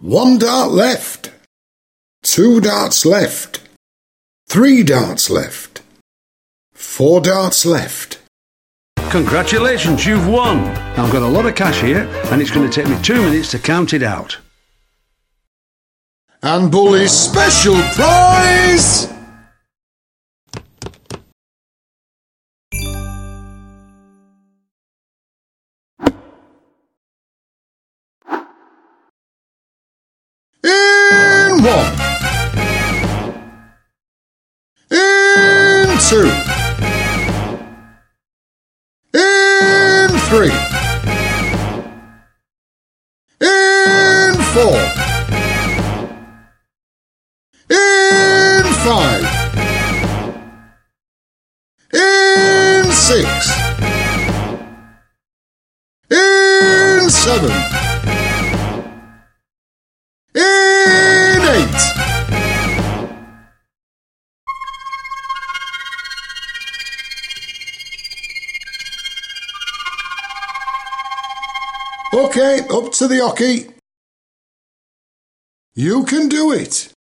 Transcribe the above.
1 dart left. 2 darts left. 3 darts left. 4 darts left. Congratulations, you've won. I've got a lot of cash here and it's going to take me 2 minutes to count it out. And Bully's special prize! In 1. In 2. In 3. In 4. In 5. In 6. In 7. In 8. Okay, up to the hockey. You can do it.